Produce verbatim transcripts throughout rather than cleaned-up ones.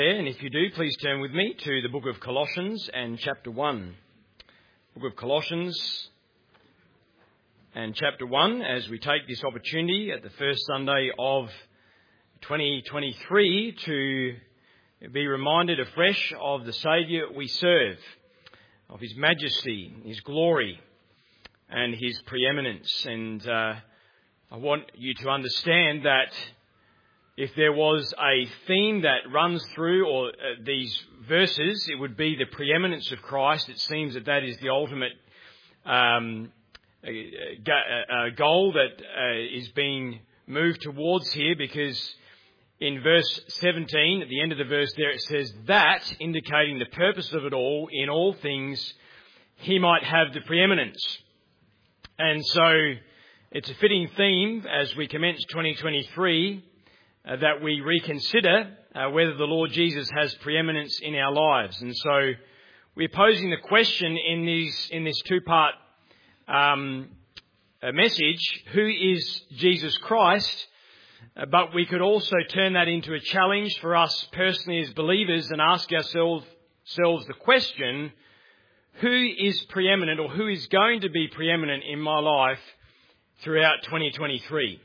And if you do, please turn with me to the book of Colossians and chapter one. Book of Colossians and chapter one, as we take this opportunity at the first Sunday of twenty twenty-three to be reminded afresh of the Saviour we serve, of his majesty, his glory and his preeminence. And uh, I want you to understand that if there was a theme that runs through or uh, these verses, it would be the preeminence of Christ. It seems that that is the ultimate um, uh, goal that uh, is being moved towards here, because in verse seventeen, at the end of the verse there, it says that, indicating the purpose of it all, in all things he might have the preeminence. And so it's a fitting theme as we commence twenty twenty-three Uh, that we reconsider uh, whether the Lord Jesus has preeminence in our lives. And so we're posing the question in these in this two-part um, uh, message, who is Jesus Christ? Uh, but we could also turn that into a challenge for us personally as believers and ask ourselves, ourselves the question, who is preeminent, or who is going to be preeminent in my life throughout twenty twenty-three?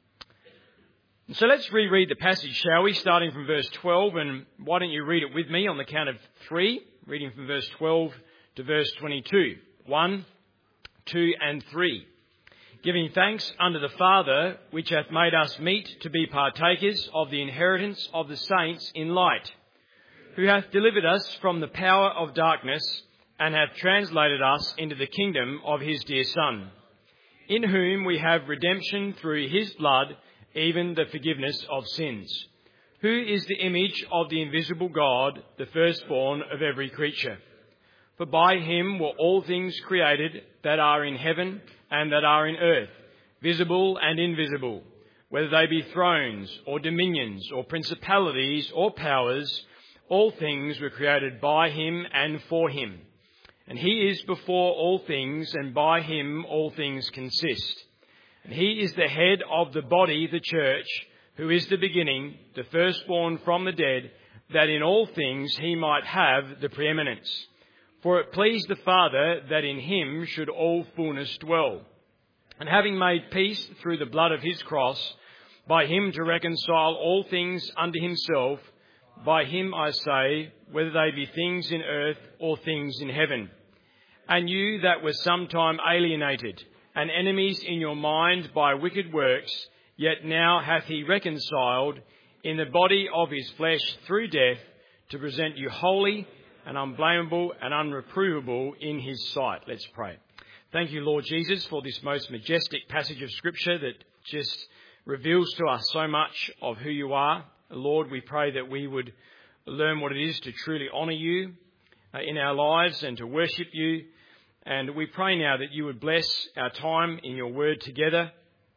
So let's reread the passage, shall we, starting from verse twelve, and why don't you read it with me on the count of three, reading from verse twelve to verse twenty-two. One, two, and three. Giving thanks unto the Father, which hath made us meet to be partakers of the inheritance of the saints in light, who hath delivered us from the power of darkness, and hath translated us into the kingdom of his dear Son, in whom we have redemption through his blood, even the forgiveness of sins, who is the image of the invisible God, the firstborn of every creature. For by him were all things created that are in heaven and that are in earth, visible and invisible, whether they be thrones or dominions or principalities or powers, all things were created by him and for him. And he is before all things, and by him all things consist. And he is the head of the body, the church, who is the beginning, the firstborn from the dead, that in all things he might have the preeminence. For it pleased the Father that in him should all fullness dwell. And having made peace through the blood of his cross, by him to reconcile all things unto himself, by him I say, whether they be things in earth or things in heaven. And you that were sometime alienated, and enemies in your mind by wicked works, yet now hath he reconciled in the body of his flesh through death, to present you holy and unblameable and unreprovable in his sight. Let's pray. Thank you, Lord Jesus, for this most majestic passage of Scripture that just reveals to us so much of who you are. Lord, we pray that we would learn what it is to truly honour you uh, in our lives and to worship you. And we pray now that you would bless our time in your word together.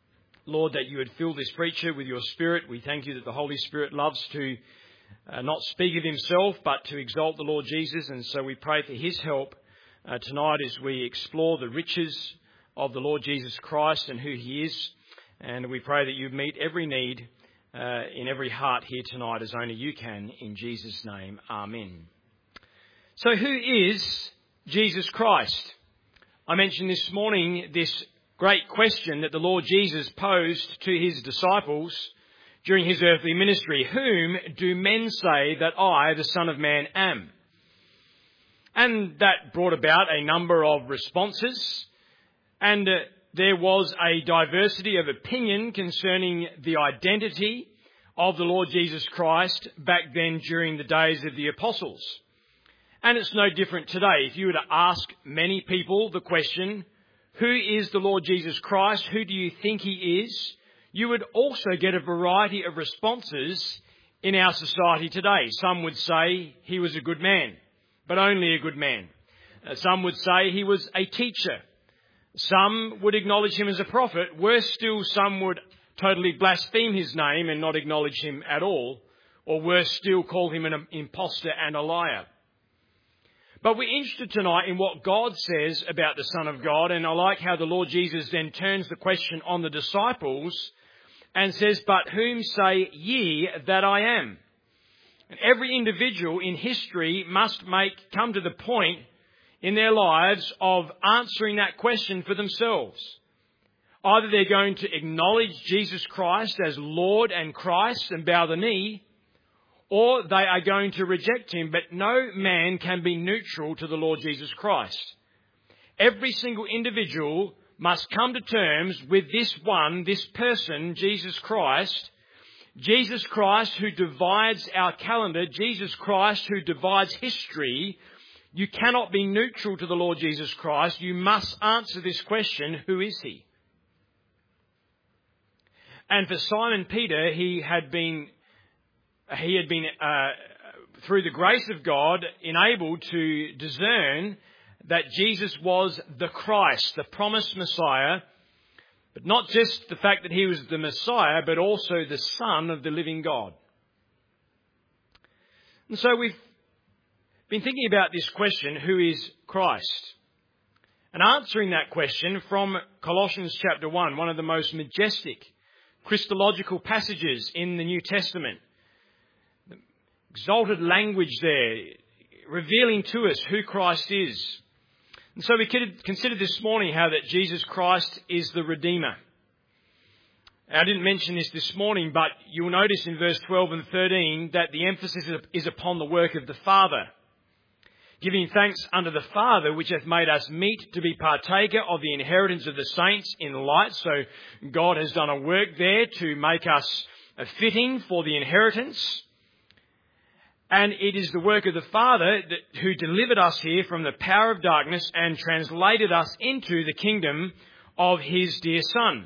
Lord, that you would fill this preacher with your Spirit. We thank you that the Holy Spirit loves to uh, not speak of himself, but to exalt the Lord Jesus. And so we pray for his help uh, tonight as we explore the riches of the Lord Jesus Christ and who he is. And we pray that you meet every need uh, in every heart here tonight as only you can. In Jesus' name, amen. So who is Jesus Christ? I mentioned this morning this great question that the Lord Jesus posed to his disciples during his earthly ministry. Whom do men say that I, the Son of Man, am? And that brought about a number of responses, and uh, there was a diversity of opinion concerning the identity of the Lord Jesus Christ back then during the days of the apostles. And it's no different today. If you were to ask many people the question, who is the Lord Jesus Christ? Who do you think he is? You would also get a variety of responses in our society today. Some would say he was a good man, but only a good man. Uh, some would say he was a teacher. Some would acknowledge him as a prophet. Worse still, some would totally blaspheme his name and not acknowledge him at all. Or worse still, call him an impostor and a liar. But we're interested tonight in what God says about the Son of God, and I like how the Lord Jesus then turns the question on the disciples and says, but whom say ye that I am? And every individual in history must make come to the point in their lives of answering that question for themselves. Either they're going to acknowledge Jesus Christ as Lord and Christ and bow the knee, or they are going to reject him. But no man can be neutral to the Lord Jesus Christ. Every single individual must come to terms with this one, this person, Jesus Christ. Jesus Christ who divides our calendar, Jesus Christ who divides history. You cannot be neutral to the Lord Jesus Christ. You must answer this question, who is he? And for Simon Peter, he had been, he had been, uh, through the grace of God, enabled to discern that Jesus was the Christ, the promised Messiah, but not just the fact that he was the Messiah, but also the Son of the living God. And so we've been thinking about this question, who is Christ? And answering that question from Colossians chapter one, one of the most majestic Christological passages in the New Testament. Exalted language there, revealing to us who Christ is. And so we considered this morning how that Jesus Christ is the Redeemer. I didn't mention this this morning, but you'll notice in verse twelve and thirteen that the emphasis is upon the work of the Father. Giving thanks unto the Father, which hath made us meet to be partaker of the inheritance of the saints in light. So God has done a work there to make us fitting for the inheritance. And it is the work of the Father that, who delivered us here from the power of darkness and translated us into the kingdom of his dear Son.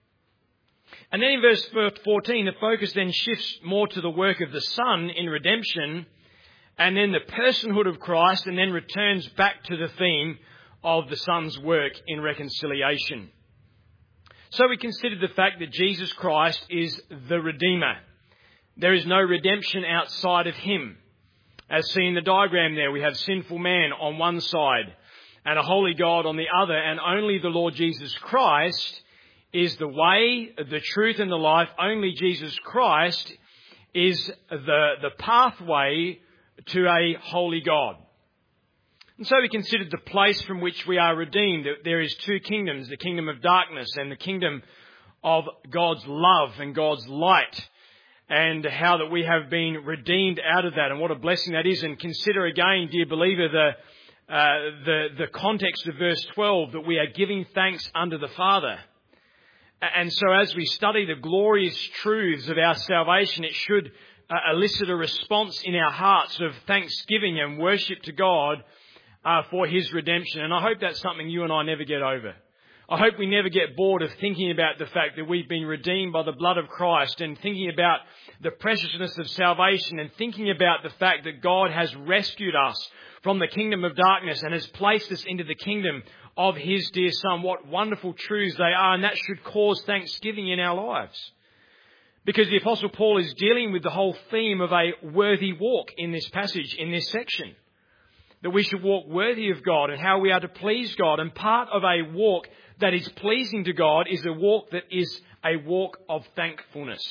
And then in verse fourteen, the focus then shifts more to the work of the Son in redemption, and then the personhood of Christ, and then returns back to the theme of the Son's work in reconciliation. So we considered the fact that Jesus Christ is the Redeemer. There is no redemption outside of him. As seen in the diagram there, we have sinful man on one side and a holy God on the other, and only the Lord Jesus Christ is the way, the truth and the life. Only Jesus Christ is the, the pathway to a holy God. And so we considered the place from which we are redeemed. There is two kingdoms, the kingdom of darkness and the kingdom of God's love and God's light, and how that we have been redeemed out of that, and what a blessing that is. And consider again, dear believer, the, uh, the, the context of verse twelve, that we are giving thanks unto the Father. And so as we study the glorious truths of our salvation, it should Uh, elicit a response in our hearts of thanksgiving and worship to God uh, for his redemption. And I hope that's something you and I never get over. I hope we never get bored of thinking about the fact that we've been redeemed by the blood of Christ, and thinking about the preciousness of salvation, and thinking about the fact that God has rescued us from the kingdom of darkness and has placed us into the kingdom of his dear Son. What wonderful truths they are, and that should cause thanksgiving in our lives. Because the Apostle Paul is dealing with the whole theme of a worthy walk in this passage, in this section. That we should walk worthy of God and how we are to please God. And part of a walk that is pleasing to God is a walk that is a walk of thankfulness.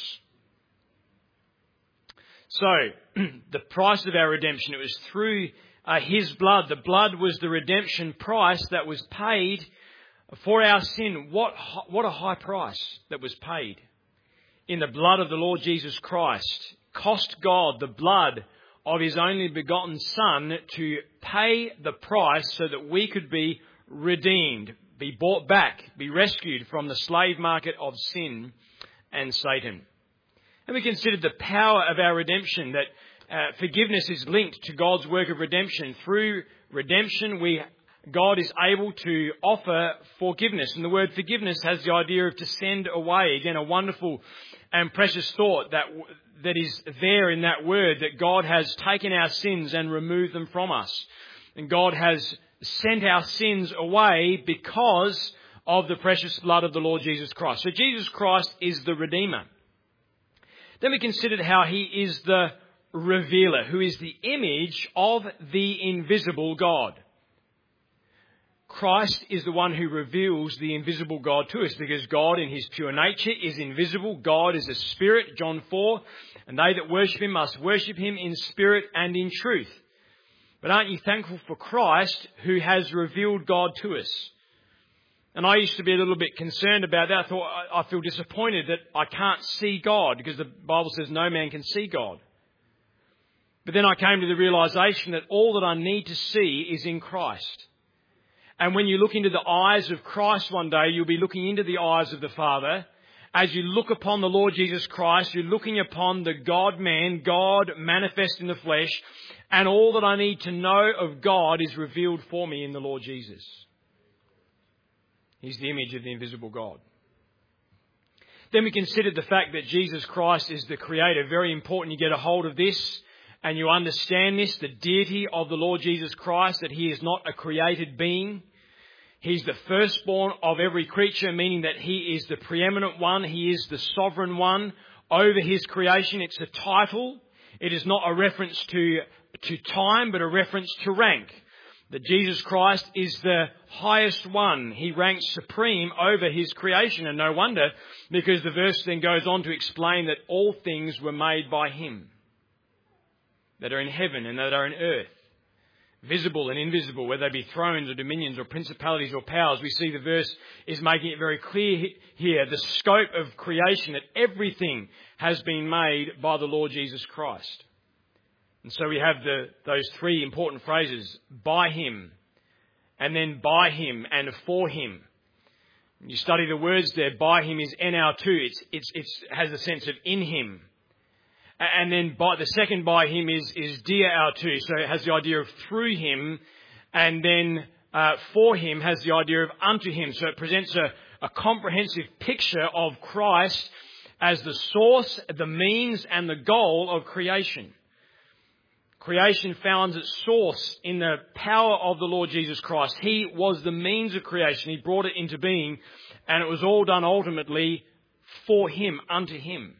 So, the price of our redemption, it was through uh, his blood. The blood was the redemption price that was paid for our sin. What, what a high price that was paid in the blood of the Lord Jesus Christ. Cost God the blood of his only begotten Son to pay the price so that we could be redeemed, be bought back, be rescued from the slave market of sin and Satan. And we considered the power of our redemption, that uh, forgiveness is linked to God's work of redemption. Through redemption, we God is able to offer forgiveness. And the word forgiveness has the idea of to send away. Again, a wonderful and precious thought that that is there in that word, that God has taken our sins and removed them from us. And God has sent our sins away because of the precious blood of the Lord Jesus Christ. So Jesus Christ is the Redeemer. Then we considered how he is the Revealer, who is the image of the invisible God. Christ is the one who reveals the invisible God to us, because God in his pure nature is invisible. God is a spirit, John four, and they that worship him must worship him in spirit and in truth. But aren't you thankful for Christ who has revealed God to us? And I used to be a little bit concerned about that. I thought, I feel disappointed that I can't see God, because the Bible says no man can see God. But then I came to the realization that all that I need to see is in Christ. And when you look into the eyes of Christ one day, you'll be looking into the eyes of the Father. As you look upon the Lord Jesus Christ, you're looking upon the God-man, God manifest in the flesh, and all that I need to know of God is revealed for me in the Lord Jesus. He's the image of the invisible God. Then we considered the fact that Jesus Christ is the Creator. Very important you get a hold of this and you understand this, the deity of the Lord Jesus Christ, that he is not a created being. He's the firstborn of every creature, meaning that he is the preeminent one. He is the sovereign one over his creation. It's a title. It is not a reference to, to time, but a reference to rank. That Jesus Christ is the highest one. He ranks supreme over his creation. And no wonder, because the verse then goes on to explain that all things were made by him, that are in heaven and that are in earth, visible and invisible, whether they be thrones or dominions or principalities or powers. We see the verse is making it very clear here, the scope of creation, that everything has been made by the Lord Jesus Christ. And so we have the, those three important phrases, by him, and then by him and for him. When you study the words there, by him is N R two. It's, it's, it's has a sense of in him. And then by the second by him is, is dia R two. So it has the idea of through him. And then uh, for him has the idea of unto him. So it presents a, a comprehensive picture of Christ as the source, the means and the goal of creation. Creation found its source in the power of the Lord Jesus Christ. He was the means of creation. He brought it into being, and it was all done ultimately for him, unto him.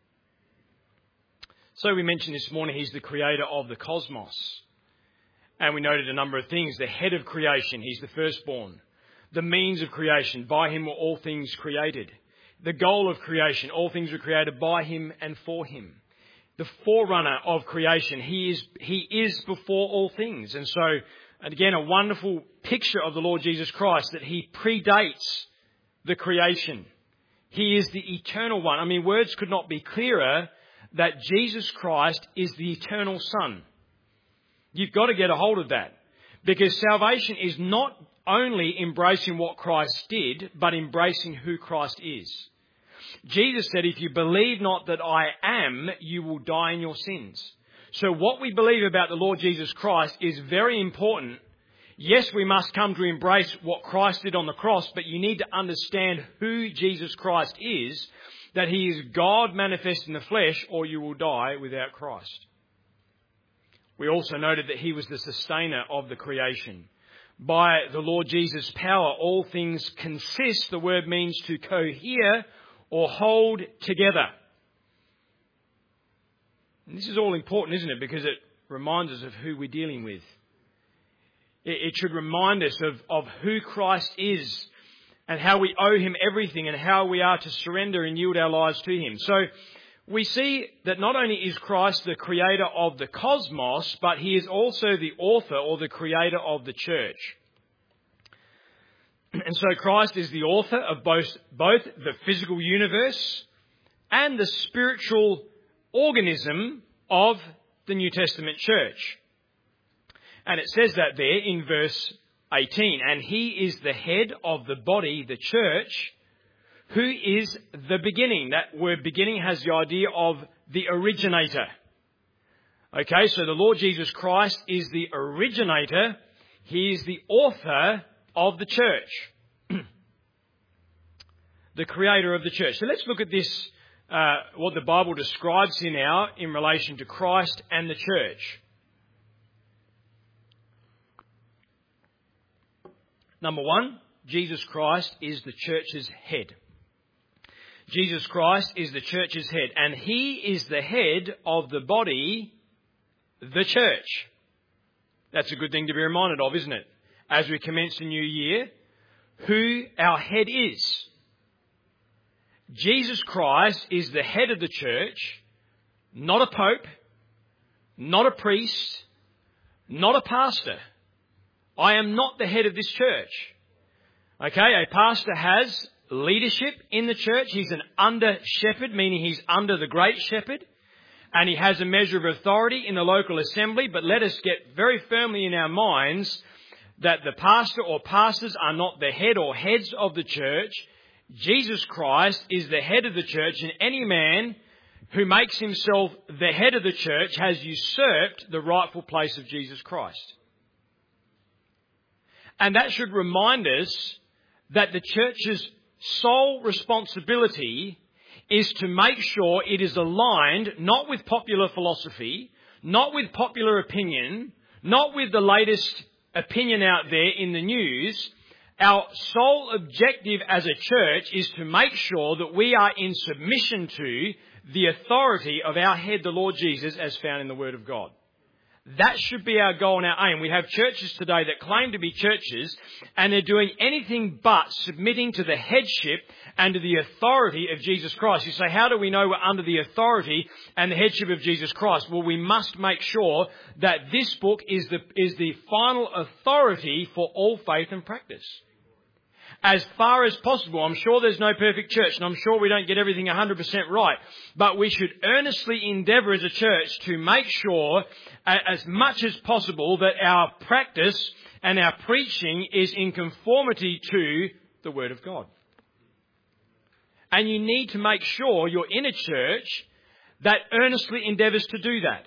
So we mentioned this morning he's the creator of the cosmos. And we noted a number of things. The head of creation, he's the firstborn. The means of creation, by him were all things created. The goal of creation, all things were created by him and for him. The forerunner of creation. He is, he is before all things. And so, and again, a wonderful picture of the Lord Jesus Christ, that he predates the creation. He is the eternal one. I mean, words could not be clearer that Jesus Christ is the eternal Son. You've got to get a hold of that. Because salvation is not only embracing what Christ did, but embracing who Christ is. Jesus said, if you believe not that I am, you will die in your sins. So what we believe about the Lord Jesus Christ is very important. Yes, we must come to embrace what Christ did on the cross, but you need to understand who Jesus Christ is, that he is God manifest in the flesh, or you will die without Christ. We also noted that he was the sustainer of the creation. By the Lord Jesus' power, all things consist. The word means to cohere or hold together. And this is all important, isn't it? Because it reminds us of who we're dealing with. It, it should remind us of, of who Christ is and how we owe him everything and how we are to surrender and yield our lives to him. So we see that not only is Christ the creator of the cosmos, but he is also the author or the creator of the church. And so Christ is the author of both, both the physical universe and the spiritual organism of the New Testament church. And it says that there in verse eighteen. And he is the head of the body, the church, who is the beginning. That word beginning has the idea of the originator. Okay, so the Lord Jesus Christ is the originator. He is the author of the church. The creator of the church. So let's look at this, uh, what the Bible describes here now in relation to Christ and the church. Number one, Jesus Christ is the church's head. Jesus Christ is the church's head, and he is the head of the body, the church. That's a good thing to be reminded of, isn't it? as we commence a new year, who our head is. Jesus Christ is the head of the church, not a pope, not a priest, not a pastor. I am not the head of this church. Okay, a pastor has leadership in the church. He's an under shepherd, meaning he's under the great shepherd, and he has a measure of authority in the local assembly. But let us get very firmly in our minds that the pastor or pastors are not the head or heads of the church. Jesus Christ is the head of the church, and any man who makes himself the head of the church has usurped the rightful place of Jesus Christ. And that should remind us that the church's sole responsibility is to make sure it is aligned not with popular philosophy, not with popular opinion, not with the latest opinion out there in the news. Our sole objective as a church is to make sure that we are in submission to the authority of our head, the Lord Jesus, as found in the Word of God. That should be our goal and our aim. We have churches today that claim to be churches, and they're doing anything but submitting to the headship and to the authority of Jesus Christ. You say, how do we know we're under the authority and the headship of Jesus Christ? Well, we must make sure that this book is the, is the final authority for all faith and practice. As far as possible. I'm sure there's no perfect church, and I'm sure we don't get everything one hundred percent right. But we should earnestly endeavour as a church to make sure, as much as possible, that our practice and our preaching is in conformity to the Word of God. And you need to make sure you're in a church that earnestly endeavours to do that.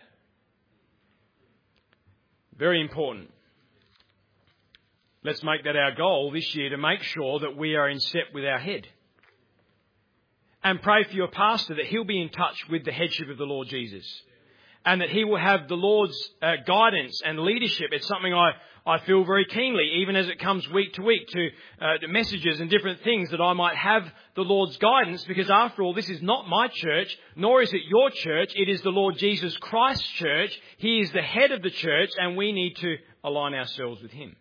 Very important. Let's make that our goal this year, to make sure that we are in step with our head. And pray for your pastor that he'll be in touch with the headship of the Lord Jesus. And that he will have the Lord's uh, guidance and leadership. It's something I, I feel very keenly, even as it comes week to week to, uh, to messages and different things, that I might have the Lord's guidance. Because after all, this is not my church, nor is it your church. It is the Lord Jesus Christ's church. He is the head of the church, and we need to align ourselves with him.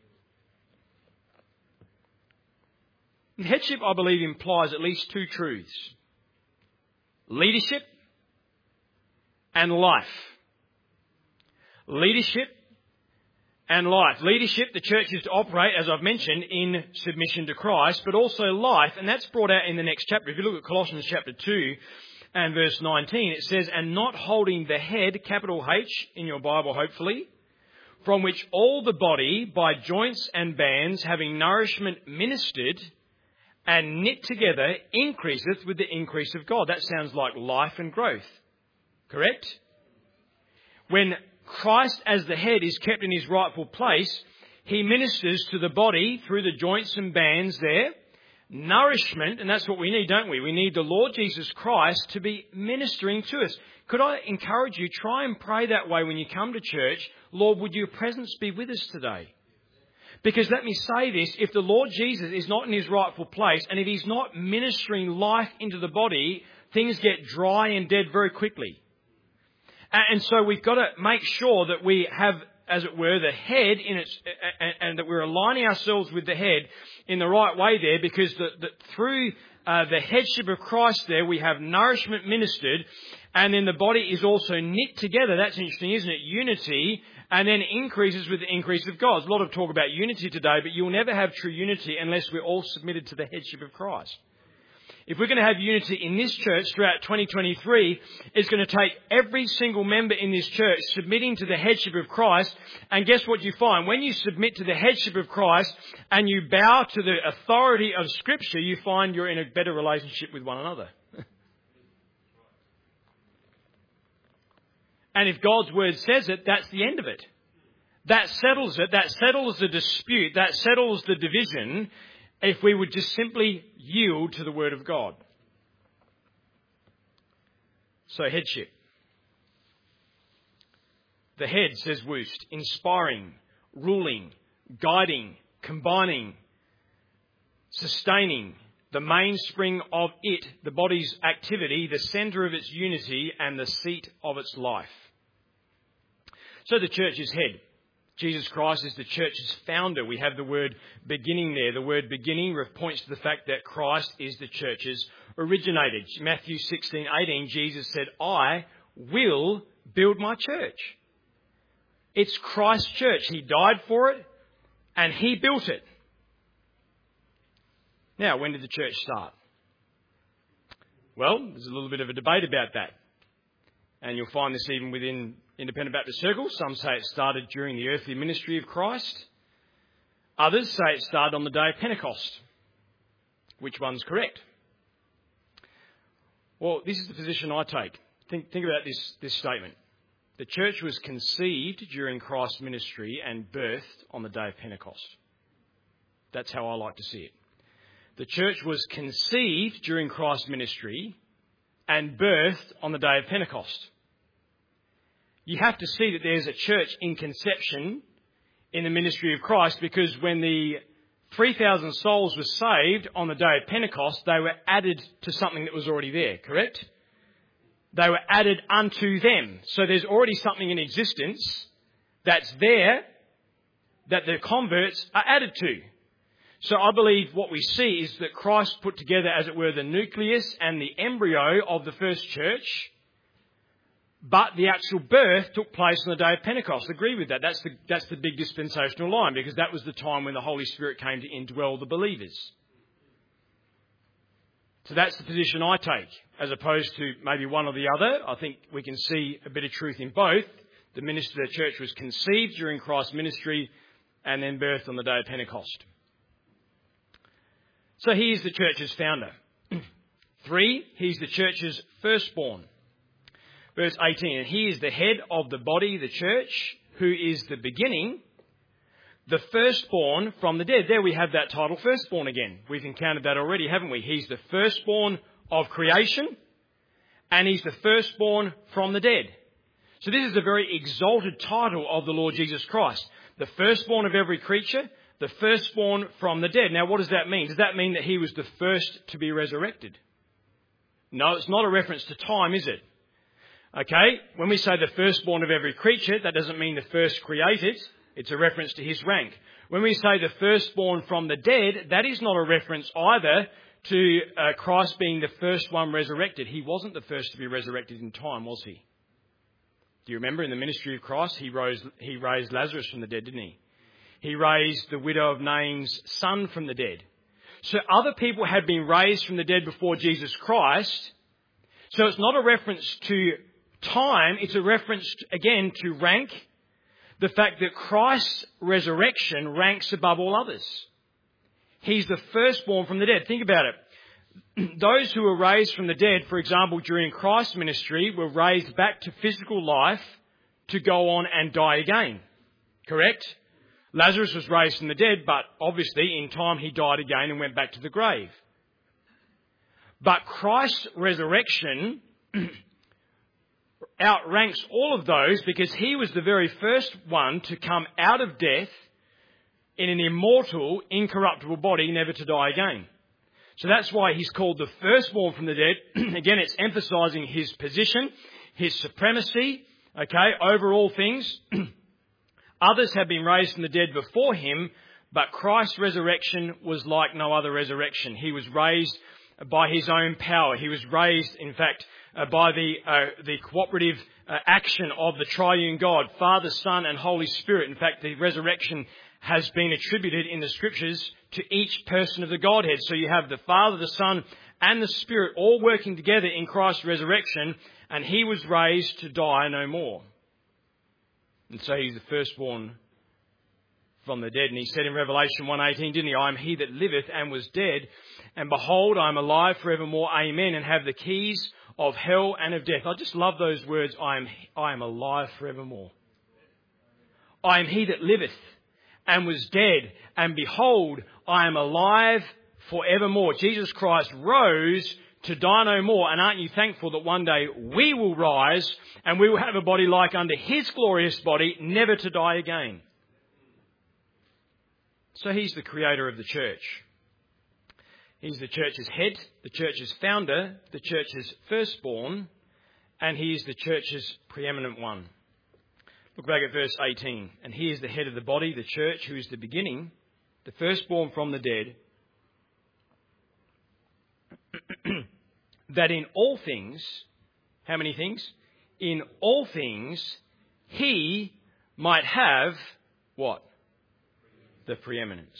Headship, I believe, implies at least two truths: leadership and life. Leadership and life. Leadership, the church is to operate, as I've mentioned, in submission to Christ, but also life, and that's brought out in the next chapter. If you look at Colossians chapter two and verse nineteen, it says, "And not holding the head," capital H in your Bible hopefully, "from which all the body, by joints and bands, having nourishment ministered, and knit together, increaseth with the increase of God." That sounds like life and growth. Correct? When Christ as the head is kept in his rightful place, he ministers to the body through the joints and bands there. Nourishment, and that's what we need, don't we? We need the Lord Jesus Christ to be ministering to us. Could I encourage you, try and pray that way when you come to church. Lord, would your presence be with us today? Because let me say this, if the Lord Jesus is not in his rightful place, and if he's not ministering life into the body, things get dry and dead very quickly. And so we've got to make sure that we have, as it were, the head in its, and that we're aligning ourselves with the head in the right way there, because the, the, through uh, the headship of Christ there, we have nourishment ministered, and then the body is also knit together. That's interesting, isn't it? Unity. And then increases with the increase of God. There's a lot of talk about unity today, but you'll never have true unity unless we're all submitted to the headship of Christ. If we're going to have unity in this church throughout twenty twenty-three, it's going to take every single member in this church submitting to the headship of Christ. And guess what you find? When you submit to the headship of Christ and you bow to the authority of Scripture, you find you're in a better relationship with one another. And if God's word says it, that's the end of it. That settles it. That settles the dispute. That settles the division, if we would just simply yield to the word of God. So headship. The head, says Woost, inspiring, ruling, guiding, combining, sustaining, the mainspring of it, the body's activity, the centre of its unity, and the seat of its life. So the church is head. Jesus Christ is the church's founder. We have the word beginning there. The word beginning points to the fact that Christ is the church's originator. Matthew sixteen eighteen, Jesus said, I will build my church. It's Christ's church. He died for it and he built it. Now, when did the church start? Well, there's a little bit of a debate about that. And you'll find this even within Independent Baptist circles. Some say it started during the earthly ministry of Christ. Others say it started on the day of Pentecost. Which one's correct? Well, this is the position I take. Think, think about this, this statement. The church was conceived during Christ's ministry and birthed on the day of Pentecost. That's how I like to see it. The church was conceived during Christ's ministry and birthed on the day of Pentecost. You have to see that there's a church in conception in the ministry of Christ, because when the three thousand souls were saved on the day of Pentecost, they were added to something that was already there, correct? They were added unto them. So there's already something in existence that's there that the converts are added to. So I believe what we see is that Christ put together, as it were, the nucleus and the embryo of the first church, but the actual birth took place on the day of Pentecost. Agree with that. That's the, that's the big dispensational line, because that was the time when the Holy Spirit came to indwell the believers. So that's the position I take, as opposed to maybe one or the other. I think we can see a bit of truth in both. The ministry of the church was conceived during Christ's ministry and then birthed on the day of Pentecost. So he is the church's founder. Three, he's the church's firstborn. Verse eighteen, and he is the head of the body, the church, who is the beginning, the firstborn from the dead. There we have that title, firstborn again. We've encountered that already, haven't we? He's the firstborn of creation, and he's the firstborn from the dead. So this is a very exalted title of the Lord Jesus Christ. The firstborn of every creature, the firstborn from the dead. Now, what does that mean? Does that mean that he was the first to be resurrected? No, it's not a reference to time, is it? Okay, when we say the firstborn of every creature, that doesn't mean the first created. It's a reference to his rank. When we say the firstborn from the dead, that is not a reference either to uh, Christ being the first one resurrected. He wasn't the first to be resurrected in time, was he? Do you remember in the ministry of Christ, he rose, he raised Lazarus from the dead, didn't he? He raised the widow of Nain's son from the dead. So other people had been raised from the dead before Jesus Christ. So it's not a reference to time. It's a reference, again, to rank. The fact that Christ's resurrection ranks above all others. He's the firstborn from the dead. Think about it. Those who were raised from the dead, for example, during Christ's ministry, were raised back to physical life to go on and die again. Correct? Lazarus was raised from the dead, but obviously in time he died again and went back to the grave. But Christ's resurrection outranks all of those, because he was the very first one to come out of death in an immortal, incorruptible body, never to die again. So that's why he's called the firstborn from the dead. Again, it's emphasising his position, his supremacy, okay, over all things. Others have been raised from the dead before him, but Christ's resurrection was like no other resurrection. He was raised by his own power. He was raised, in fact, uh, by the uh, the cooperative uh, action of the triune God, Father, Son and Holy Spirit. In fact, the resurrection has been attributed in the Scriptures to each person of the Godhead. So you have the Father, the Son and the Spirit all working together in Christ's resurrection, and he was raised to die no more. And so he's the firstborn from the dead. And he said in Revelation one eighteen, didn't he? I am he that liveth and was dead, and behold, I am alive forevermore. Amen. And have the keys of hell and of death. I just love those words. I am, I am alive forevermore. I am he that liveth and was dead, and behold, I am alive forevermore. Jesus Christ rose to die no more. And aren't you thankful that one day we will rise and we will have a body like unto his glorious body, never to die again? So he's the creator of the church. He's the church's head, the church's founder, the church's firstborn, and he is the church's preeminent one. Look back at verse eighteen. And he is the head of the body, the church, who is the beginning, the firstborn from the dead, that in all things, how many things? In all things, he might have what? The preeminence.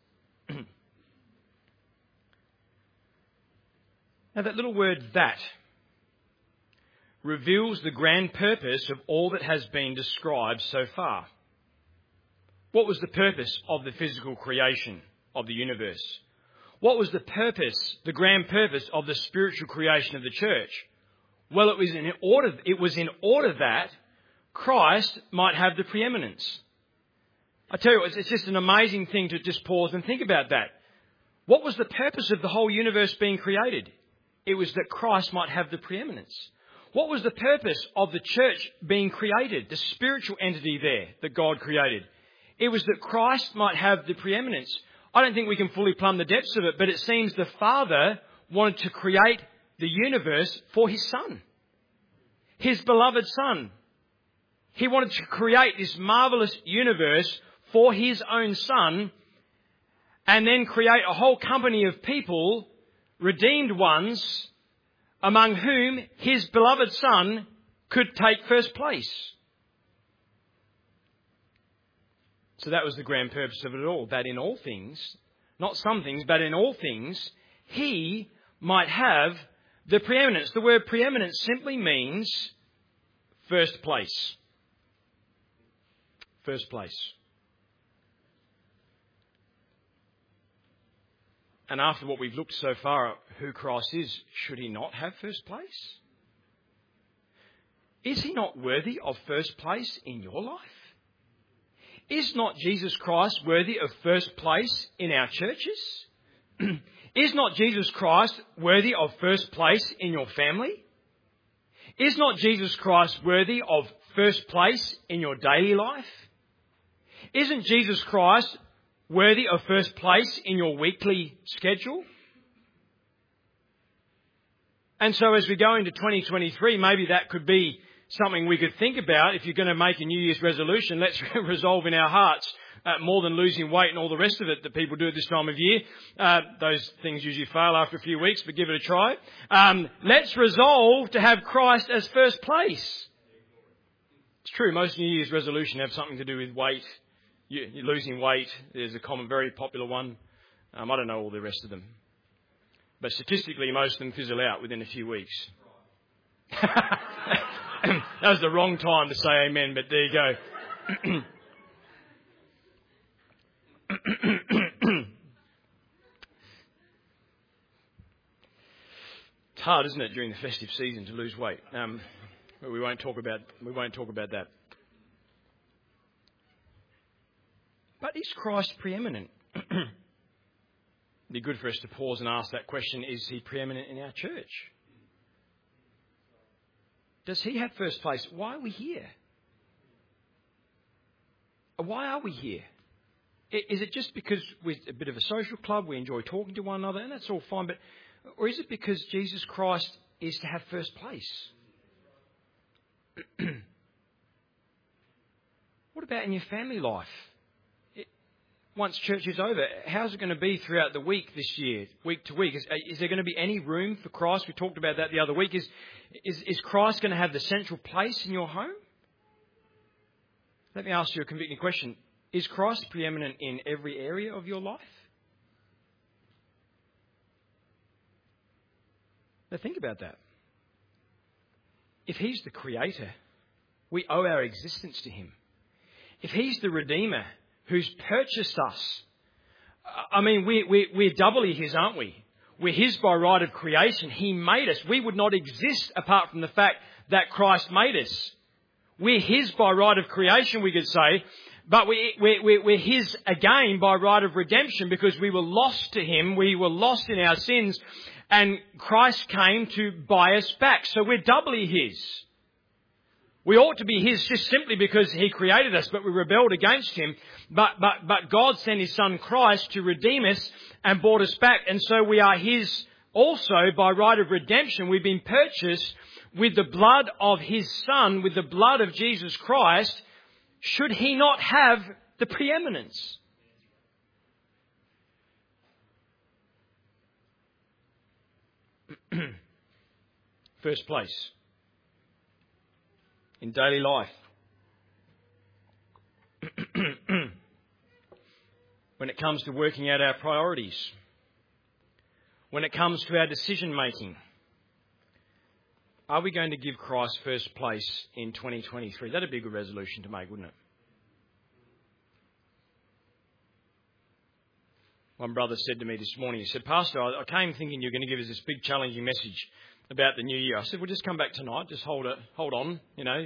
Now that little word that reveals the grand purpose of all that has been described so far. What was the purpose of the physical creation of the universe? What was the purpose, the grand purpose of the spiritual creation of the church? Well, it was in order, it was in order that Christ might have the preeminence. I tell you, it's just an amazing thing to just pause and think about that. What was the purpose of the whole universe being created? It was that Christ might have the preeminence. What was the purpose of the church being created, the spiritual entity there that God created? It was that Christ might have the preeminence. I don't think we can fully plumb the depths of it, but it seems the Father wanted to create the universe for his Son, his beloved Son. He wanted to create this marvellous universe for his own Son and then create a whole company of people, redeemed ones, among whom his beloved Son could take first place. So that was the grand purpose of it all, that in all things, not some things, but in all things, he might have the preeminence. The word preeminence simply means first place. First place. And after what we've looked so far at who Christ is, should he not have first place? Is he not worthy of first place in your life? Is not Jesus Christ worthy of first place in our churches? Is not Jesus Christ worthy of first place in your family? Is not Jesus Christ worthy of first place in your daily life? Isn't Jesus Christ worthy of first place in your weekly schedule? And so as we go into twenty twenty-three, maybe that could be something we could think about. If you're going to make a New Year's resolution, let's resolve in our hearts uh, more than losing weight and all the rest of it that people do at this time of year. Uh, those things usually fail after a few weeks, but give it a try. Um, let's resolve to have Christ as first place. It's true, most New Year's resolutions have something to do with weight. You're losing weight. There's a common, very popular one. Um, I don't know all the rest of them. But statistically, most of them fizzle out within a few weeks. That was the wrong time to say amen, but there you go. It's hard, isn't it, during the festive season to lose weight? Um, but we won't talk about we won't talk about that. But is Christ preeminent? It'd be good for us to pause and ask that question. Is he preeminent in our church? Does he have first place? Why are we here? Why are we here? Is it just because we're a bit of a social club, we enjoy talking to one another, and that's all fine, but or is it because Jesus Christ is to have first place? What about in your family life? Once church is over, how's it going to be throughout the week this year, week to week? Is, is there going to be any room for Christ? We talked about that the other week. Is, is, is Christ going to have the central place in your home? Let me ask you a convicting question. Is Christ preeminent in every area of your life? Now think about that. If he's the creator, we owe our existence to him. If he's the redeemer who's purchased us, I mean, we, we, we're doubly his, aren't we? We're his by right of creation. He made us. We would not exist apart from the fact that Christ made us. We're his by right of creation, we could say, but we, we, we're his again by right of redemption because we were lost to him. We were lost in our sins and Christ came to buy us back. So we're doubly his. We ought to be his just simply because he created us, but we rebelled against him. But, but, but God sent his son Christ to redeem us and bought us back. And so we are his also by right of redemption. We've been purchased with the blood of his son, with the blood of Jesus Christ. should he not have the preeminence? First place in daily life. When it comes to working out our priorities. When it comes to our decision making. Are we going to give Christ first place in twenty twenty-three? That'd be a good resolution to make, wouldn't it? One brother said to me this morning, he said, Pastor, I came thinking you're going to give us this big challenging message about the new year. I said, well, just come back tonight. Just hold it, hold on, you know.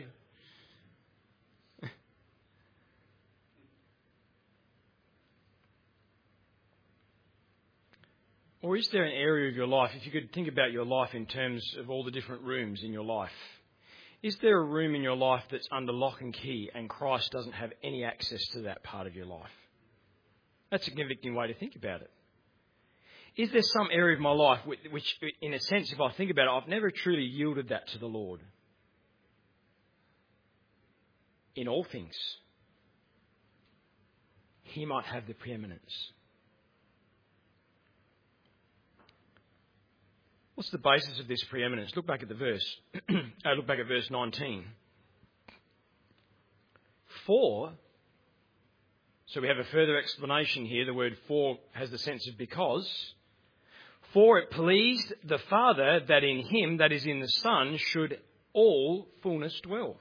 Or is there an area of your life, if you could think about your life in terms of all the different rooms in your life, is there a room in your life that's under lock and key and Christ doesn't have any access to that part of your life? That's a convicting way to think about it. Is there some area of my life which, in a sense, if I think about it, I've never truly yielded that to the Lord? In all things, he might have the preeminence. What's the basis of this preeminence? Look back at the verse. uh, look back at verse nineteen. For, so we have a further explanation here. The word for has the sense of because. For it pleased the Father that in him, that is in the Son, should all fullness dwell.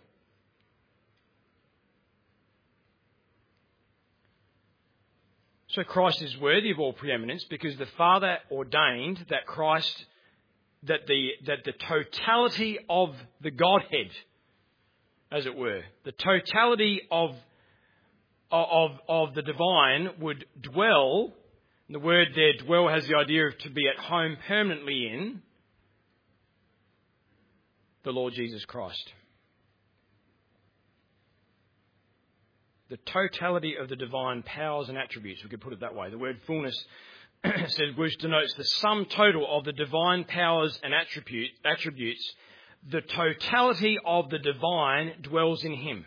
So Christ is worthy of all preeminence because the Father ordained that Christ, that the, that the totality of the Godhead, as it were, the totality of, of, of the divine would dwell. The word there, dwell, has the idea of to be at home permanently in the Lord Jesus Christ. The totality of the divine powers and attributes, we could put it that way. The word fullness says, which denotes the sum total of the divine powers and attribute, attributes. The totality of the divine dwells in him.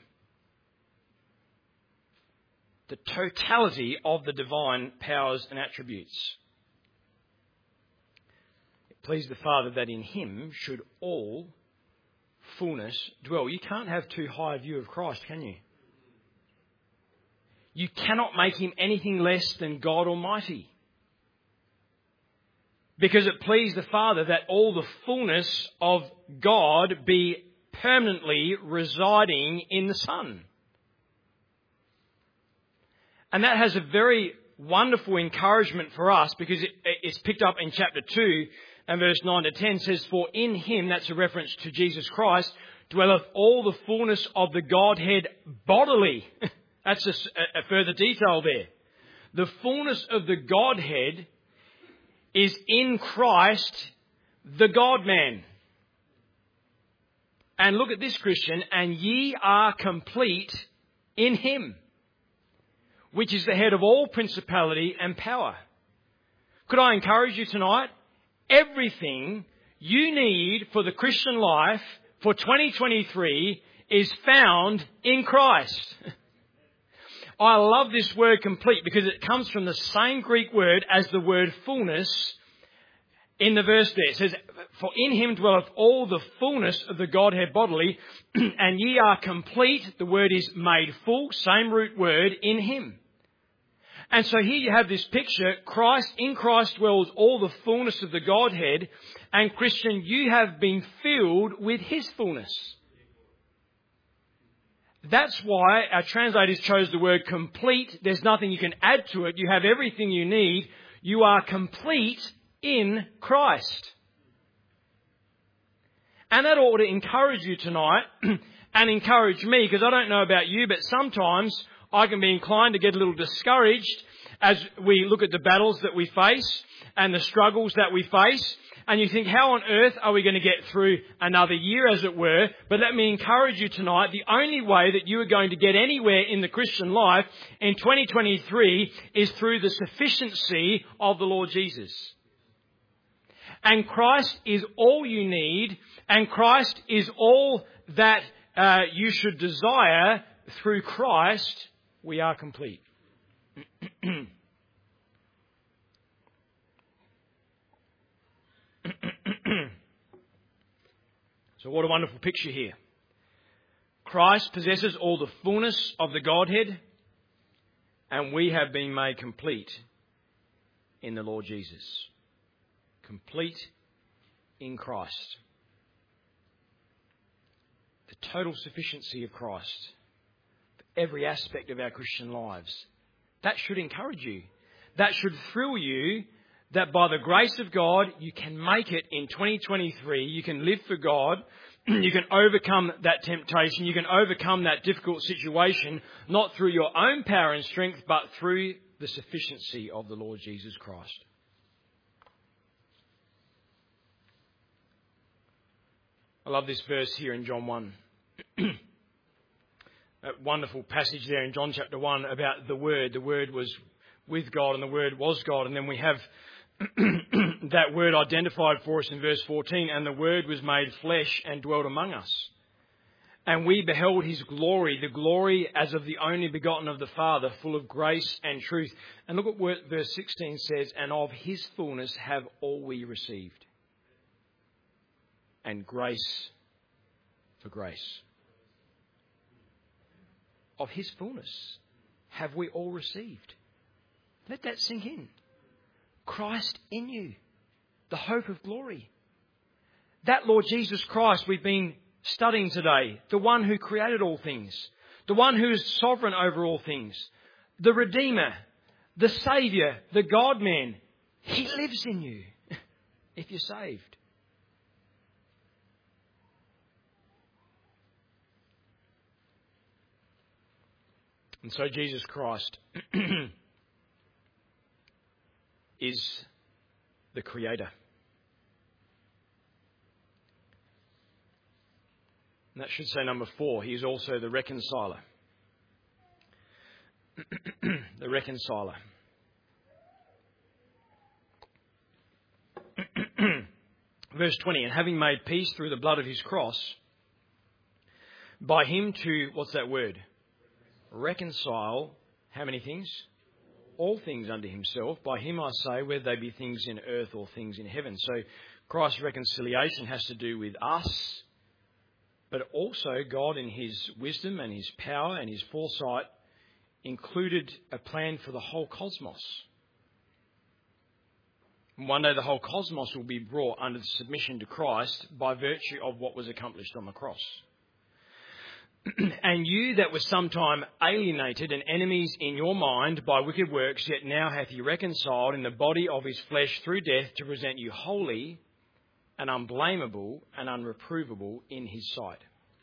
The totality of the divine powers and attributes. It pleased the Father that in him should all fullness dwell. You can't have too high a view of Christ, can you? You cannot make him anything less than God Almighty. Because it pleased the Father that all the fullness of God be permanently residing in the Son. And that has a very wonderful encouragement for us because it, it's picked up in chapter two and verse nine to ten says, for in him, that's a reference to Jesus Christ, dwelleth all the fullness of the Godhead bodily. That's a, a further detail there. The fullness of the Godhead is in Christ, the God-man. And look at this, Christian, and ye are complete in him, which is the head of all principality and power. Could I encourage you tonight? Everything you need for the Christian life for twenty twenty-three is found in Christ. I love this word complete because it comes from the same Greek word as the word fullness in the verse there. It says, for in him dwelleth all the fullness of the Godhead bodily, and ye are complete. The word is made full, same root word, in him. And so here you have this picture. Christ, in Christ dwells all the fullness of the Godhead. And Christian, you have been filled with his fullness. That's why our translators chose the word complete. There's nothing you can add to it. You have everything you need. You are complete in Christ. And that ought to encourage you tonight and encourage me, because I don't know about you, but sometimes I can be inclined to get a little discouraged as we look at the battles that we face and the struggles that we face. And you think, how on earth are we going to get through another year, as it were? But let me encourage you tonight, the only way that you are going to get anywhere in the Christian life in twenty twenty-three is through the sufficiency of the Lord Jesus. And Christ is all you need, and Christ is all that uh, you should desire through Christ we are complete. So what a wonderful picture here. Christ possesses all the fullness of the Godhead, and we have been made complete in the Lord Jesus. Complete in Christ. The total sufficiency of Christ for every aspect of our Christian lives. That should encourage you. That should thrill you, that by the grace of God, you can make it in twenty twenty-three. You can live for God. You can overcome that temptation. You can overcome that difficult situation, not through your own power and strength, but through the sufficiency of the Lord Jesus Christ. I love this verse here in John one. That wonderful passage there in John chapter one about the Word. The Word was with God and the Word was God. And then we have that word identified for us in verse fourteen, and the Word was made flesh and dwelt among us. And we beheld his glory, the glory as of the only begotten of the Father, full of grace and truth. And look at what verse sixteen says, and of his fullness have all we received. And grace for grace. Of his fullness have we all received. Let that sink in. Christ in you, the hope of glory. That Lord Jesus Christ we've been studying today, the one who created all things, the one who is sovereign over all things, the Redeemer, the Saviour, the God-man, he lives in you if you're saved. And so Jesus Christ is the Creator. And that should say number four. He is also the reconciler. The reconciler. Verse twenty, and having made peace through the blood of his cross, by him to, what's that word? Reconcile, how many things? All things unto himself. By him I say, whether they be things in earth or things in heaven. So Christ's reconciliation has to do with us, but also God in his wisdom and his power and his foresight included a plan for the whole cosmos. And one day the whole cosmos will be brought under submission to Christ by virtue of what was accomplished on the cross. And you that were sometime alienated and enemies in your mind by wicked works, yet now hath he reconciled in the body of his flesh through death to present you holy and unblameable and unreprovable in his sight.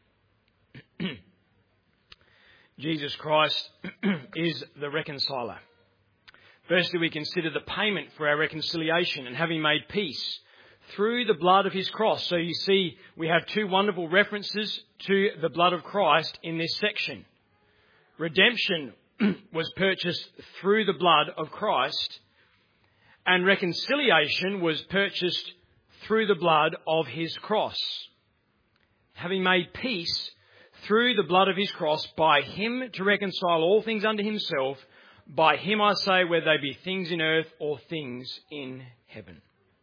Jesus Christ is the reconciler. Firstly, we consider the payment for our reconciliation and having made peace through the blood of his cross. So you see, we have two wonderful references to the blood of Christ in this section. Redemption was purchased through the blood of Christ, and reconciliation was purchased through the blood of his cross. Having made peace through the blood of his cross, by him to reconcile all things unto himself, by him I say, whether they be things in earth or things in heaven.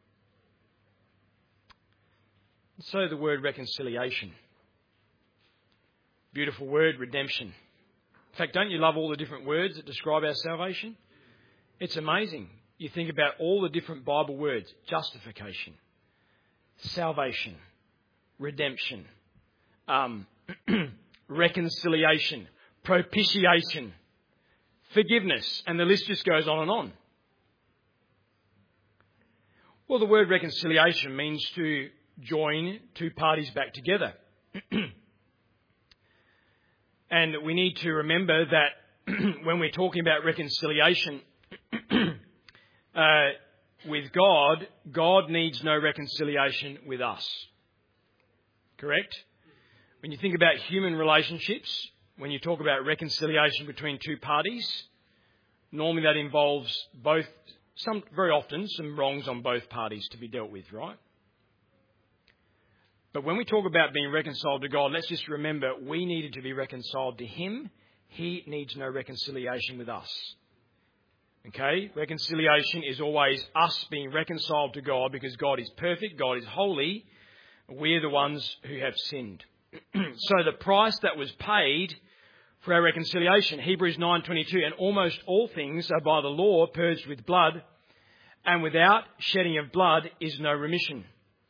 So the word reconciliation. Beautiful word, redemption. In fact, don't you love all the different words that describe our salvation? It's amazing. You think about all the different Bible words. Justification, salvation, redemption, um, reconciliation, propitiation, forgiveness, and the list just goes on and on. Well, the word reconciliation means to join two parties back together. And we need to remember that when we're talking about reconciliation uh, with God, God needs no reconciliation with us. Correct? When you think about human relationships, when you talk about reconciliation between two parties, normally that involves both, some very often, some wrongs on both parties to be dealt with, right? But when we talk about being reconciled to God, let's just remember we needed to be reconciled to him. He needs no reconciliation with us. Okay? Reconciliation is always us being reconciled to God because God is perfect, God is holy. We're the ones who have sinned. So the price that was paid for our reconciliation, Hebrews nine twenty-two, and almost all things are by the law purged with blood, and without shedding of blood is no remission.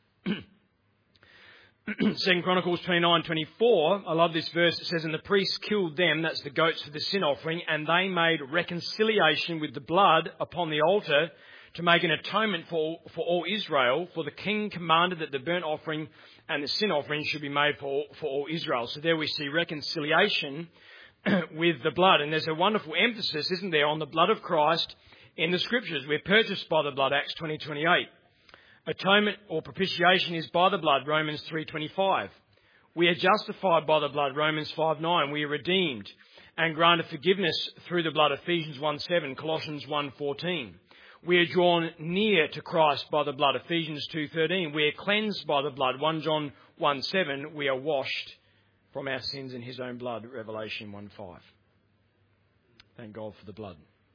Second Chronicles twenty-nine twenty-four, I love this verse. It says, and the priests killed them, that's the goats for the sin offering, and they made reconciliation with the blood upon the altar to make an atonement for, for all Israel. For the king commanded that the burnt offering and the sin offering should be made for, for all Israel. So there we see reconciliation with the blood. And there's a wonderful emphasis, isn't there, on the blood of Christ in the Scriptures. We're purchased by the blood, Acts twenty twenty-eight. Atonement or propitiation is by the blood, Romans three twenty-five. We are justified by the blood, Romans five nine. We are redeemed and granted forgiveness through the blood, Ephesians one seven, Colossians one fourteen. We are drawn near to Christ by the blood, Ephesians two thirteen. We are cleansed by the blood, First John one seven. We are washed from our sins in his own blood, Revelation one five. Thank God for the blood.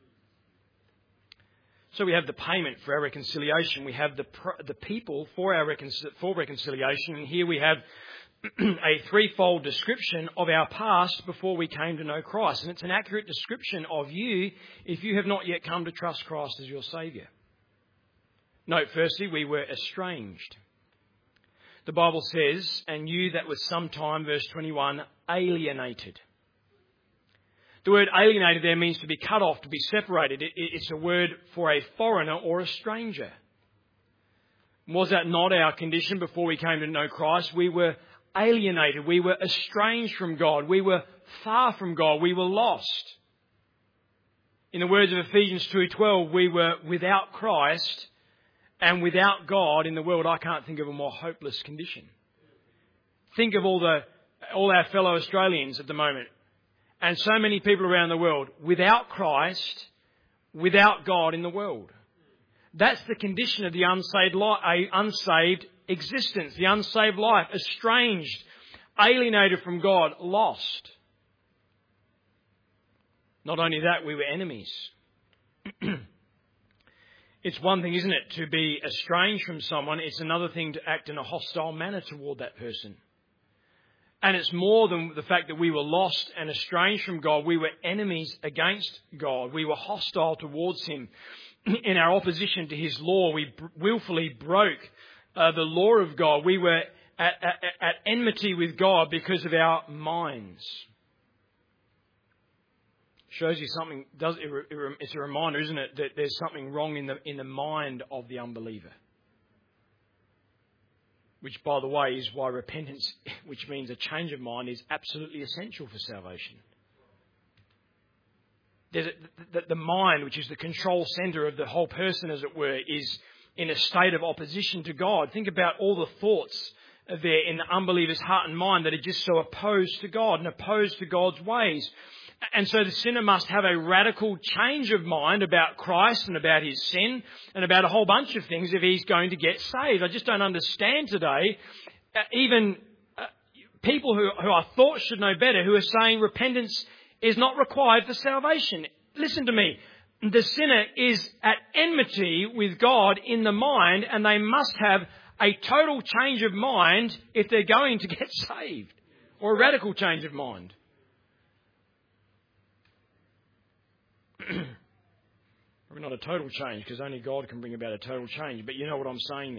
So we have the payment for our reconciliation. We have the the people for our recon- for reconciliation. And here we have a threefold description of our past before we came to know Christ. And it's an accurate description of you if you have not yet come to trust Christ as your Saviour. Note, firstly, we were estranged. The Bible says, and you that was sometime, verse twenty-one, alienated. The word alienated there means to be cut off, to be separated. It, it's a word for a foreigner or a stranger. Was that not our condition before we came to know Christ? We were alienated. We were estranged from God. We were far from God. We were lost. In the words of Ephesians two twelve, we were without Christ and without God in the world. I can't think of a more hopeless condition. Think of all the all our fellow Australians at the moment. And so many people around the world without Christ, without God in the world. That's the condition of the unsaved, li- unsaved existence, the unsaved life, estranged, alienated from God, lost. Not only that, we were enemies. It's one thing, isn't it, to be estranged from someone. It's another thing to act in a hostile manner toward that person. And it's more than the fact that we were lost and estranged from God. We were enemies against God. We were hostile towards him. In our opposition to his law, we willfully broke uh, the law of God. We were at, at, at enmity with God because of our minds. Shows you something. Does it's a reminder, isn't it, that there's something wrong in the in the mind of the unbeliever. Which, by the way, is why repentance, which means a change of mind, is absolutely essential for salvation. There's a, the, the mind, which is the control centre of the whole person, as it were, is in a state of opposition to God. Think about all the thoughts there in the unbeliever's heart and mind that are just so opposed to God and opposed to God's ways. And so the sinner must have a radical change of mind about Christ and about his sin and about a whole bunch of things if he's going to get saved. I just don't understand today, uh, even uh, people who, who I thought should know better, who are saying repentance is not required for salvation. Listen to me. The sinner is at enmity with God in the mind, and they must have a total change of mind if they're going to get saved, or a radical change of mind. Probably not a total change, because only God can bring about a total change. But you know what I'm saying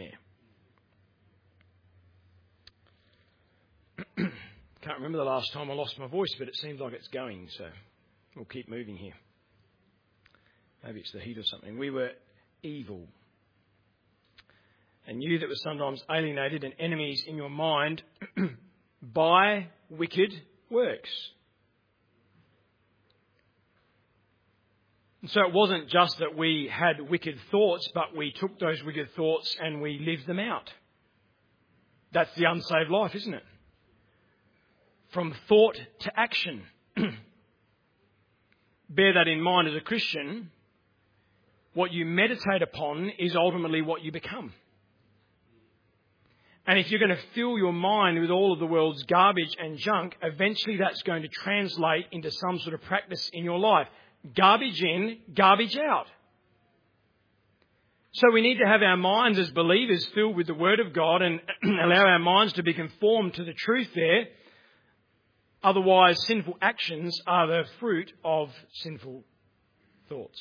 there. Can't remember the last time I lost my voice, but it seems like it's going. So we'll keep moving here. Maybe it's the heat or something. We were evil. And you that were sometimes alienated and enemies in your mind by wicked works. And so it wasn't just that we had wicked thoughts, but we took those wicked thoughts and we lived them out. That's the unsaved life, isn't it? From thought to action. Bear that in mind as a Christian. What you meditate upon is ultimately what you become. And if you're going to fill your mind with all of the world's garbage and junk, eventually that's going to translate into some sort of practice in your life. Garbage in, garbage out. So we need to have our minds as believers filled with the Word of God and allow our minds to be conformed to the truth there. Otherwise, sinful actions are the fruit of sinful thoughts.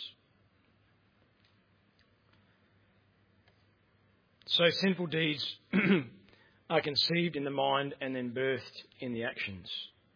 So sinful deeds are conceived in the mind and then birthed in the actions.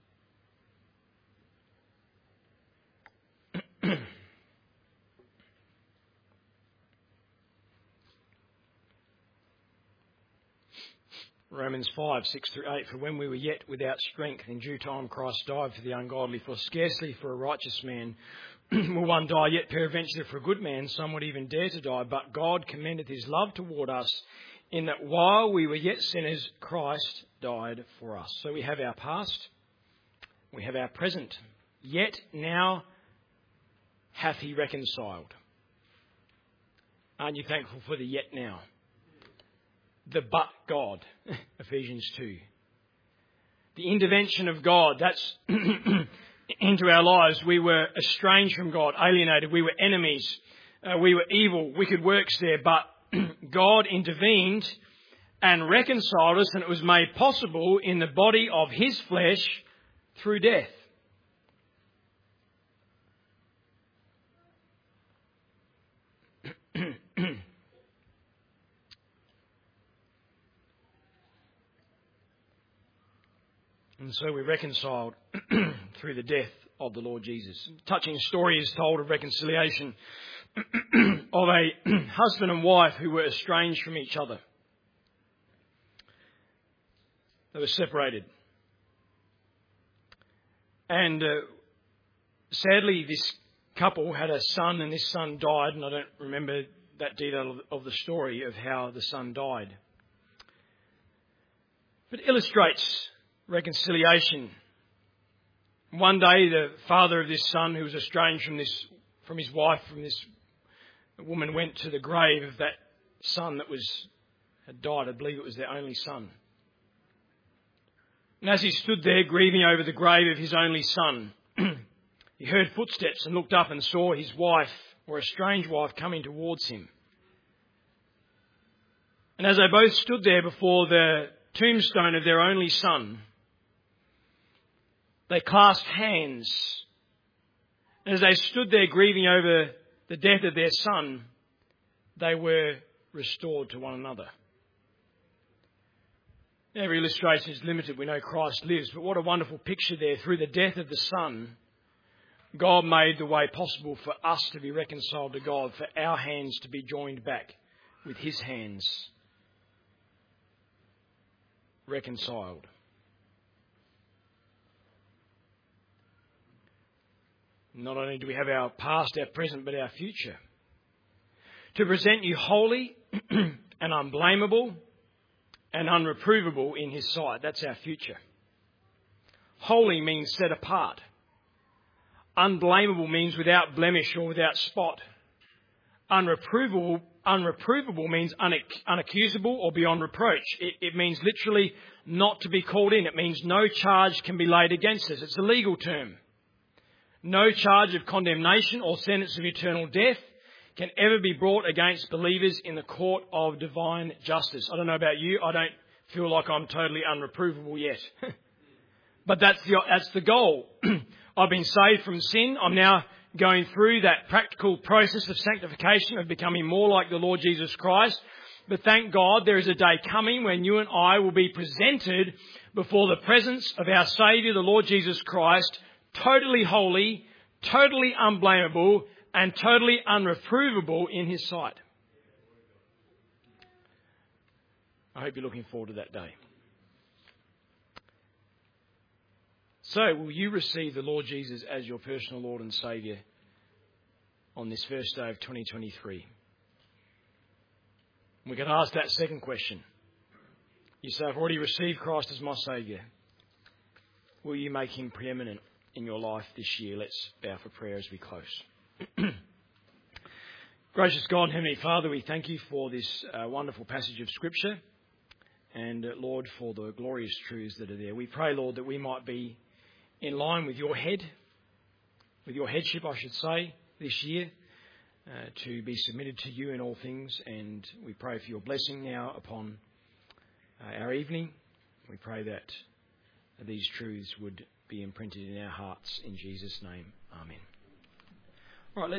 Romans five, six through eight, for when we were yet without strength, in due time Christ died for the ungodly, for scarcely for a righteous man will one die, yet peradventure for a good man some would even dare to die. But God commendeth his love toward us, in that while we were yet sinners, Christ died for us. So we have our past, we have our present, yet now hath he reconciled. Aren't you thankful for the yet now? The but God, Ephesians two. The intervention of God, that's into our lives. We were estranged from God, alienated. We were enemies. Uh, we were evil, wicked works there. But God intervened and reconciled us, and it was made possible in the body of his flesh through death. And so we're reconciled through the death of the Lord Jesus. A touching story is told of reconciliation of a husband and wife who were estranged from each other. They were separated. And uh, sadly, this couple had a son, and this son died, and I don't remember that detail of, of the story of how the son died. But it illustrates reconciliation. One day, the father of this son, who was estranged from this, from his wife, from this woman, went to the grave of that son that was had died. I believe it was their only son. And as he stood there grieving over the grave of his only son, he heard footsteps and looked up and saw his wife, or a strange wife, coming towards him. And as they both stood there before the tombstone of their only son, they clasped hands. And as they stood there grieving over the death of their son, they were restored to one another. Every illustration is limited. We know Christ lives. But what a wonderful picture there. Through the death of the Son, God made the way possible for us to be reconciled to God, for our hands to be joined back with his hands. Reconciled. Not only do we have our past, our present, but our future. To present you holy and unblameable and unreprovable in his sight. That's our future. Holy means set apart. Unblameable means without blemish or without spot. Unreprovable, unreprovable means unac- unaccusable or beyond reproach. It, it means literally not to be called in. It means no charge can be laid against us. It's a legal term. No charge of condemnation or sentence of eternal death can ever be brought against believers in the court of divine justice. I don't know about you. I don't feel like I'm totally unreprovable yet. But that's the, that's the goal. I've been saved from sin. I'm now going through that practical process of sanctification, of becoming more like the Lord Jesus Christ. But thank God there is a day coming when you and I will be presented before the presence of our Saviour, the Lord Jesus Christ, totally holy, totally unblameable, and totally unreprovable in his sight. I hope you're looking forward to that day. So, will you receive the Lord Jesus as your personal Lord and Saviour on this first day of twenty twenty-three? We can ask that second question. You say, I've already received Christ as my Saviour. Will you make him preeminent in your life this year? Let's bow for prayer as we close. Gracious God, Heavenly Father, we thank you for this uh, wonderful passage of Scripture. and, uh, Lord, for the glorious truths that are there. We pray, Lord, that we might be in line with your head, with your headship, I should say, this year, uh, to be submitted to you in all things. And we pray for your blessing now upon uh, our evening. We pray that these truths would be imprinted in our hearts. In Jesus' name, amen.